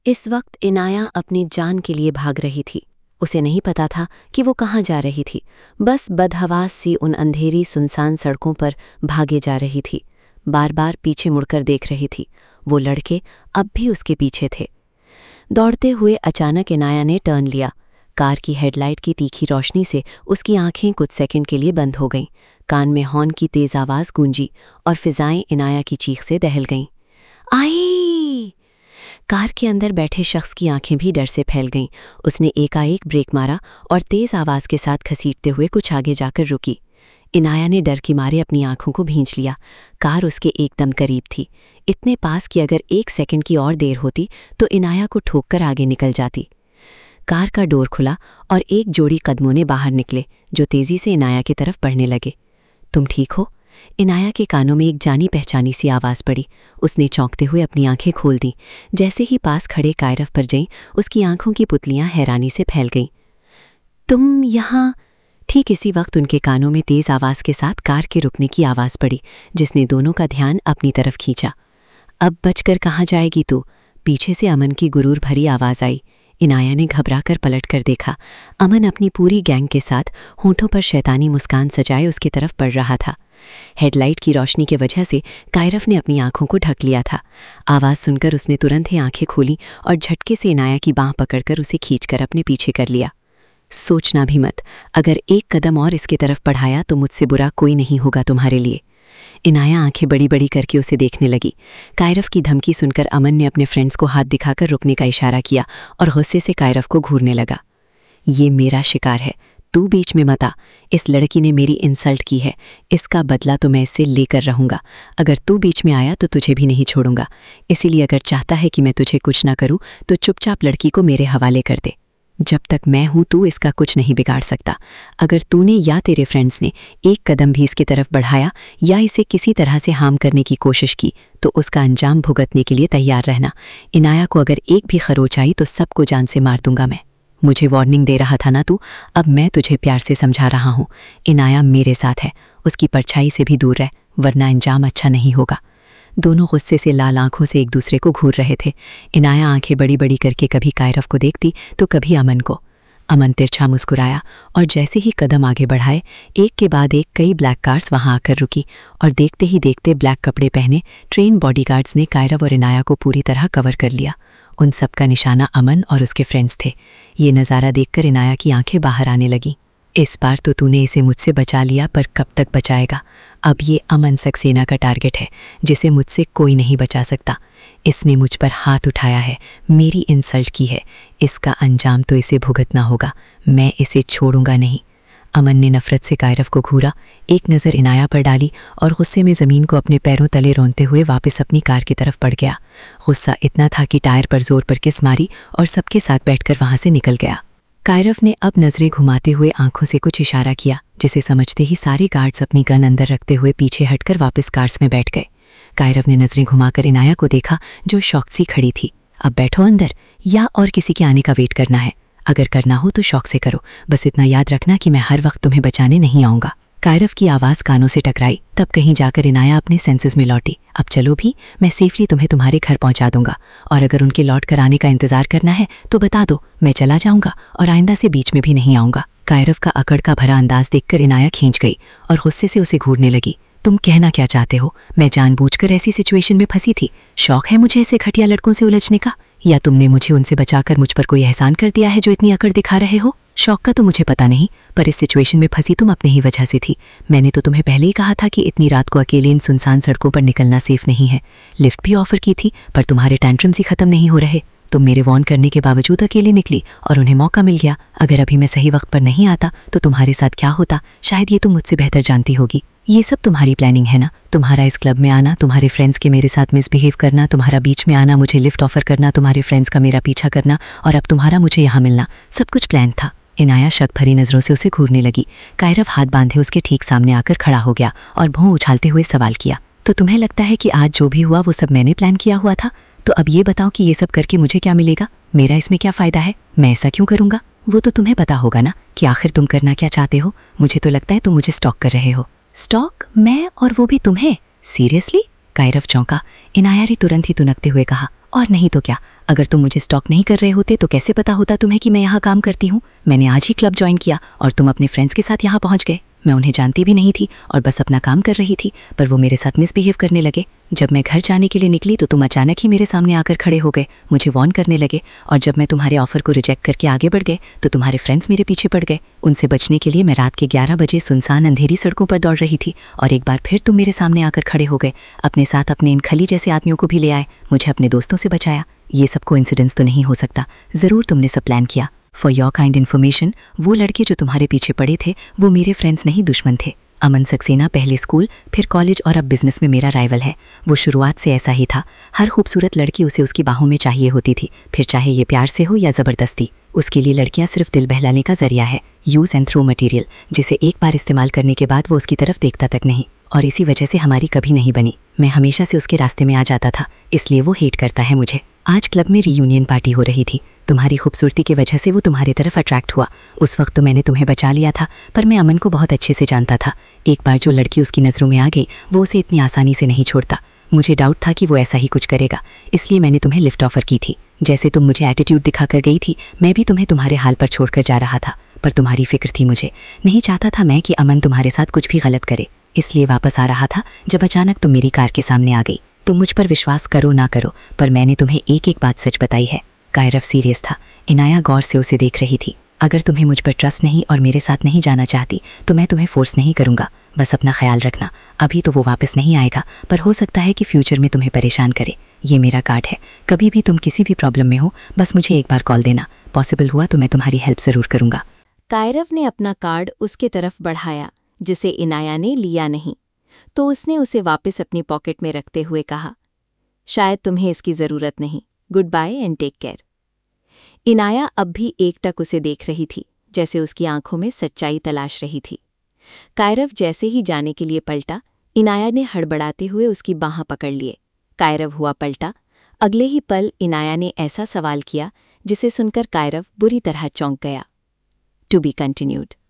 इस वक्त इनाया अपनी जान के लिए भाग रही थी। उसे नहीं पता था कि वो कहाँ जा रही थी, बस बदहवास सी उन अंधेरी सुनसान सड़कों पर भागे जा रही थी। बार बार पीछे मुड़कर देख रही थी। वो लड़के अब भी उसके पीछे थे। दौड़ते हुए अचानक इनाया ने टर्न लिया। कार की हेडलाइट की तीखी रोशनी से उसकी आंखें कुछ सेकंड के लिए बंद हो गईं। कान में हॉर्न की तेज आवाज़ गूंजी और फिजाएं इनाया की चीख से दहल गईं। आई! कार के अंदर बैठे शख्स की आंखें भी डर से फैल गईं। उसने एकाएक ब्रेक मारा और तेज आवाज़ के साथ घसीटते हुए कुछ आगे जाकर रुकी। इनाया ने डर के मारे अपनी आंखों को भींच लिया। कार उसके एकदम करीब थी, इतने पास कि अगर 1 सेकंड की और देर होती तो इनाया को ठोककर आगे निकल जाती। कार का डोर खुला और एक जोड़ी कदमों ने बाहर निकले, जो तेजी से इनाया की तरफ बढ़ने लगे। तुम ठीक हो? इनाया के कानों में एक जानी पहचानी सी आवाज़ पड़ी। उसने चौंकते हुए अपनी आंखें खोल दी। जैसे ही पास खड़े कायरव पर गईं, उसकी आंखों की पुतलियां हैरानी से फैल गईं। तुम यहाँ? ठीक इसी वक्त उनके कानों में तेज आवाज़ के साथ कार के रुकने की आवाज़ पड़ी, जिसने दोनों का ध्यान अपनी तरफ खींचा। अब बचकर कहाँ जाएगी तू? पीछे से अमन की गुरूर भरी आवाज़ आई। इनाया ने घबराकर पलटकर देखा। अमन अपनी पूरी गैंग के साथ होंठों पर शैतानी मुस्कान सजाए उसकी तरफ बढ़ रहा था। हेडलाइट की रोशनी की वजह से कायरव ने अपनी आंखों को ढक लिया था। आवाज़ सुनकर उसने तुरंत ही आंखें खोली और झटके से इनाया की बाँह पकड़कर उसे खींचकर अपने पीछे कर लिया। सोचना भी मत, अगर एक कदम और इसके तरफ बढ़ाया तो मुझसे बुरा कोई नहीं होगा तुम्हारे लिए। इनाया आंखें बड़ी बड़ी करके उसे देखने लगी। कायरव की धमकी सुनकर अमन ने अपने फ्रेंड्स को हाथ दिखाकर रुकने का इशारा किया और गुस्से से कायरव को घूरने लगा। ये मेरा शिकार है, तू बीच में मत आ। इस लड़की ने मेरी इंसल्ट की है, इसका बदला तो मैं इससे लेकर रहूंगा। अगर तू बीच में आया तो तुझे भी नहीं छोड़ूंगा। इसीलिए अगर चाहता है कि मैं तुझे कुछ ना करूं तो चुपचाप लड़की को मेरे हवाले कर दे। जब तक मैं हूं तू इसका कुछ नहीं बिगाड़ सकता। अगर तूने या तेरे फ्रेंड्स ने एक कदम भी इसकी तरफ बढ़ाया या इसे किसी तरह से हार्म करने की कोशिश की तो उसका अंजाम भुगतने के लिए तैयार रहना। इनाया को अगर एक भी खरोच आई तो सबको जान से मार दूंगा मैं। मुझे वार्निंग दे रहा था ना तू, अब मैं तुझे प्यार से समझा रहा हूँ। इनाया मेरे साथ है, उसकी परछाई से भी दूर रह, वरना अंजाम अच्छा नहीं होगा। दोनों गुस्से से लाल आंखों से एक दूसरे को घूर रहे थे। इनाया आंखें बड़ी बड़ी करके कभी कायरव को देखती तो कभी अमन को। अमन तिरछा मुस्कुराया और जैसे ही कदम आगे बढ़ाए, एक के बाद एक कई ब्लैक कार्स वहां आकर रुकी और देखते ही देखते ब्लैक कपड़े पहने ट्रेन बॉडीगार्ड्स ने कायरव और इनाया को पूरी तरह कवर कर लिया। उन सब का निशाना अमन और उसके फ्रेंड्स थे। ये नज़ारा देखकर इनाया की आंखें बाहर आने लगी। इस बार तो तूने इसे मुझसे बचा लिया, पर कब तक बचाएगा? अब ये अमन सक्सेना का टारगेट है, जिसे मुझसे कोई नहीं बचा सकता। इसने मुझ पर हाथ उठाया है, मेरी इंसल्ट की है, इसका अंजाम तो इसे भुगतना होगा। मैं इसे छोड़ूंगा नहीं। अमन ने नफरत से कायरव को घूरा, एक नज़र इनाया पर डाली और गुस्से में ज़मीन को अपने पैरों तले रौंदते हुए वापस अपनी कार की तरफ बढ़ गया। गुस्सा इतना था कि टायर पर जोर पर किस मारी और सबके साथ बैठकर वहां से निकल गया। कायरव ने अब नजरें घुमाते हुए आंखों से कुछ इशारा किया, जिसे समझते ही सारे गार्ड्स अपनी गन अंदर रखते हुए पीछे हटकर वापस कार्स में बैठ गए। कायरव ने नजरें घुमाकर इनाया को देखा, जो शौक सी खड़ी थी। अब बैठो अंदर, या और किसी के आने का वेट करना है? अगर करना हो तो शौक से करो, बस इतना याद रखना कि मैं हर वक्त तुम्हें बचाने नहीं आऊँगा। कायरव की आवाज़ कानों से टकराई, तब कहीं जाकर इनाया अपने सेंसेस में लौटी। अब चलो भी, मैं सेफली तुम्हें तुम्हारे घर पहुंचा दूंगा, और अगर उनके लौट कर आने का इंतजार करना है तो बता दो, मैं चला जाऊंगा और आइंदा से बीच में भी नहीं आऊंगा। कायरव का अकड़ का भरा अंदाज देखकर इनाया खींच गई और गुस्से से उसे घूरने लगी। तुम कहना क्या चाहते हो? मैं जानबूझकर ऐसी सिचुएशन में फंसी थी? शौक है मुझे ऐसे घटिया लड़कों से उलझने का, या तुमने मुझे उनसे बचाकर मुझ पर कोई एहसान कर दिया है जो इतनी अकड़ दिखा रहे हो? शौक का तो मुझे पता नहीं, पर इस सिचुएशन में फंसी तुम अपने ही वजह से थी। मैंने तो तुम्हें पहले ही कहा था कि इतनी रात को अकेले इन सुनसान सड़कों पर निकलना सेफ नहीं है। लिफ्ट भी ऑफर की थी, पर तुम्हारे टैंट्रम्स ही खत्म नहीं हो रहे। तुम मेरे वार्न करने के बावजूद अकेले निकली और उन्हें मौका मिल गया। अगर अभी मैं सही वक्त पर नहीं आता तो तुम्हारे साथ क्या होता, शायद ये तुम मुझसे बेहतर जानती होगी। ये सब तुम्हारी प्लानिंग है ना? तुम्हारा इस क्लब में आना, तुम्हारे फ्रेंड्स के मेरे साथ मिसबिहेव करना, तुम्हारा बीच में आना, मुझे लिफ्ट ऑफर करना, तुम्हारे फ्रेंड्स का मेरा पीछा करना, और अब तुम्हारा मुझे यहाँ मिलना, सब कुछ प्लान था। इनाया शक भरी नजरों से उसे घूरने लगी। कायरव हाथ बांधे उसके ठीक सामने आकर खड़ा हो गया और भौं उछालते हुए सवाल किया, तो तुम्हें लगता है कि आज जो भी हुआ वो सब मैंने प्लान किया हुआ था? तो अब ये बताओ कि ये सब करके मुझे क्या मिलेगा? मेरा इसमें क्या फ़ायदा है? मैं ऐसा क्यों करूँगा? वो तो तुम्हें पता होगा ना कि आखिर तुम करना क्या चाहते हो। मुझे तो लगता है तुम मुझे स्टॉक कर रहे हो। स्टॉक? मैं? और वो भी तुम्हें? सीरियसली? कायरव चौंका। इनाया ने तुरंत ही तुनकते हुए कहा, और नहीं तो क्या, अगर तुम मुझे स्टॉक नहीं कर रहे होते तो कैसे पता होता तुम्हें कि मैं यहाँ काम करती हूँ। मैंने आज ही क्लब ज्वाइन किया और तुम अपने फ्रेंड्स के साथ यहाँ पहुँच गए। मैं उन्हें जानती भी नहीं थी और बस अपना काम कर रही थी, पर वो मेरे साथ मिसबिहेव करने लगे। जब मैं घर जाने के लिए निकली तो तुम अचानक ही मेरे सामने आकर खड़े हो गए, मुझे वार्न करने लगे। और जब मैं तुम्हारे ऑफर को रिजेक्ट करके आगे बढ़ गए तो तुम्हारे फ्रेंड्स मेरे पीछे पड़ गए। उनसे बचने के लिए मैं रात के 11 बजे सुनसान अंधेरी सड़कों पर दौड़ रही थी और एक बार फिर तुम मेरे सामने आकर खड़े हो गए। अपने साथ अपने इन खली जैसे आदमियों को भी ले आए, मुझे अपने दोस्तों से बचाया। ये सब कोइंसिडेंस तो नहीं हो सकता, ज़रूर तुमने सब प्लान किया। फॉर योर काइंड इन्फॉर्मेशन, वो लड़के जो तुम्हारे पीछे पड़े थे वो मेरे फ्रेंड्स नहीं, दुश्मन थे। अमन सक्सेना पहले स्कूल, फिर कॉलेज और अब बिजनेस में मेरा राइवल है। वो शुरुआत से ऐसा ही था। हर खूबसूरत लड़की उसे उसकी बाहों में चाहिए होती थी, फिर चाहे ये प्यार से हो या ज़बरदस्ती। उसके लिए लड़कियां सिर्फ दिल बहलाने का जरिया है, यूज़ एंड थ्रो मटीरियल, जिसे एक बार इस्तेमाल करने के बाद वो उसकी तरफ देखता तक नहीं। और इसी वजह से हमारी कभी नहीं बनी। मैं हमेशा से उसके रास्ते में आ जाता था, इसलिए वो हेट करता है मुझे। आज क्लब में रीयूनियन पार्टी हो रही थी। तुम्हारी खूबसूरती की वजह से वो तुम्हारी तरफ अट्रैक्ट हुआ। उस वक्त तो मैंने तुम्हें बचा लिया था, पर मैं अमन को बहुत अच्छे से जानता था। एक बार जो लड़की उसकी नज़रों में आ गई वो उसे इतनी आसानी से नहीं छोड़ता। मुझे डाउट था कि वो ऐसा ही कुछ करेगा, इसलिए मैंने तुम्हें लिफ्ट ऑफर की थी। जैसे तुम मुझे एटीट्यूड दिखाकर गई थी, मैं भी तुम्हें तुम्हारे हाल पर छोड़कर जा रहा था। पर तुम्हारी फिक्र थी मुझे, नहीं चाहता था मैं कि अमन तुम्हारे साथ कुछ भी गलत करे, इसलिए वापस आ रहा था जब अचानक तुम मेरी कार के सामने आ गई। तुम मुझ पर विश्वास करो ना करो, पर मैंने तुम्हें एक एक बात सच बताई है। कायरव सीरियस था। इनाया गौर से उसे देख रही थी। अगर तुम्हें मुझ पर ट्रस्ट नहीं और मेरे साथ नहीं जाना चाहती तो मैं तुम्हें फोर्स नहीं करूँगा। बस अपना ख्याल रखना। अभी तो वो वापस नहीं आएगा, पर हो सकता है कि फ्यूचर में तुम्हें परेशान करे। ये मेरा कार्ड है, कभी भी तुम किसी भी प्रॉब्लम में हो बस मुझे एक बार कॉल देना। पॉसिबल हुआ तो मैं तुम्हारी हेल्प ज़रूर करूँगा। कायरव ने अपना कार्ड उसके तरफ बढ़ाया, जिसे इनाया ने लिया नहीं, तो उसने उसे वापस अपनी पॉकेट में रखते हुए कहा, शायद तुम्हें इसकी ज़रूरत नहीं, goodbye and take care. Inaya अब भी एकटक उसे देख रही थी, जैसे उसकी आंखों में सच्चाई तलाश रही थी। कायरव जैसे ही जाने के लिए पलटा, इनाया ने हड़बड़ाते हुए उसकी बाँह पकड़ लिए। कायरव हुआ पलटा। अगले ही पल इनाया ने ऐसा सवाल किया जिसे सुनकर कायरव बुरी तरह चौंक गया। To be continued.